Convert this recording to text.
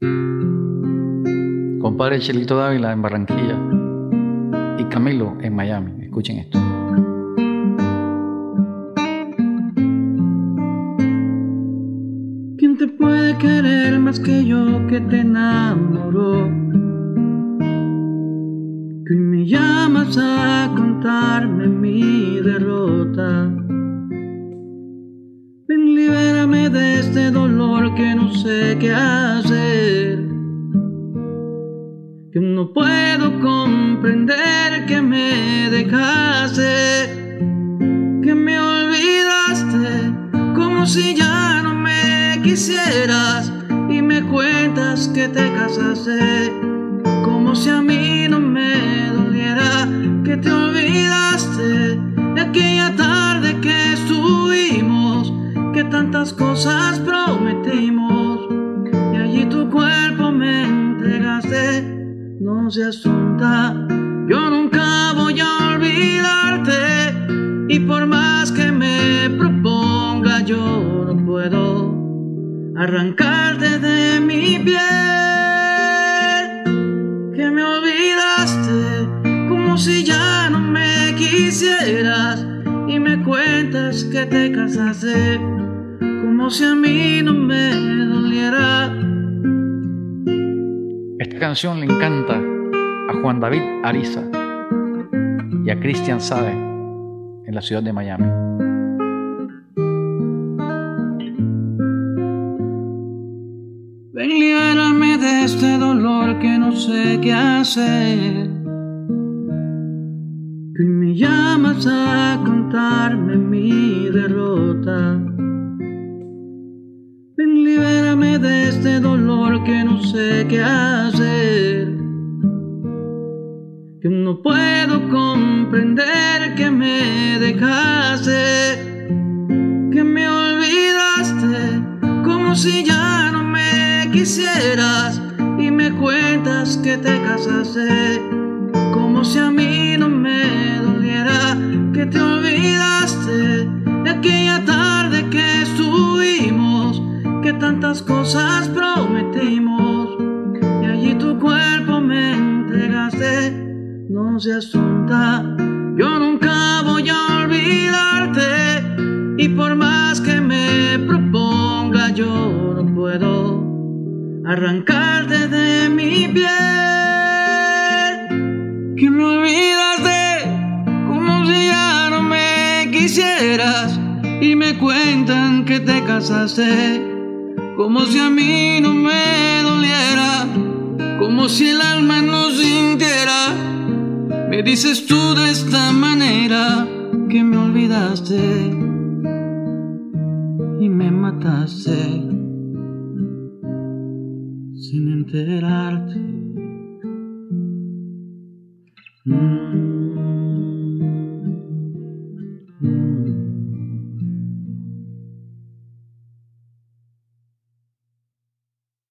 Compadre Chelito Dávila en Barranquilla y Camilo en Miami. Escuchen esto. ¿Quién te puede querer más que yo que te enamoró? Que hoy me llamas a contarme mi derrota. Ven, libérame de este dolor que no sé qué hacer. Que no puedo comprender que me dejaste, que me olvidaste, como si ya no me quisieras, y me cuentas que te casaste, como si a mí no me doliera, que te olvidaste de aquella tarde que estuvimos, que tantas cosas prometimos, y allí tu cuerpo me entregaste. No seas tonta, yo nunca voy a olvidarte, y por más que me proponga yo no puedo arrancarte de mi piel. Que me olvidaste como si ya no me quisieras, y me cuentas que te casaste, como si a mí no me doliera. Esta canción le encanta a Juan David Ariza y a Cristian Sabe en la ciudad de Miami. Ven, libérame de este dolor que no sé qué hacer. Que hoy me llamas a contarme mi derrota. Ven, libérame de este dolor que no sé qué hacer. Que no puedo comprender que me dejaste, que me olvidaste, como si ya no me quisieras, y me cuentas que te casaste, como si a mí no me doliera, que te olvidaste de aquella tarde que estuvimos, que tantas cosas prometimos, y allí tu cuerpo me entregaste. No seas tonta, yo nunca voy a olvidarte, y por más que me proponga yo no puedo arrancarte de mi piel. Que me olvidaste como si ya no me quisieras, y me cuentan que te casaste, como si a mí no me doliera, como si el alma no sintiera. Me dices tú de esta manera que me olvidaste y me mataste sin enterarte.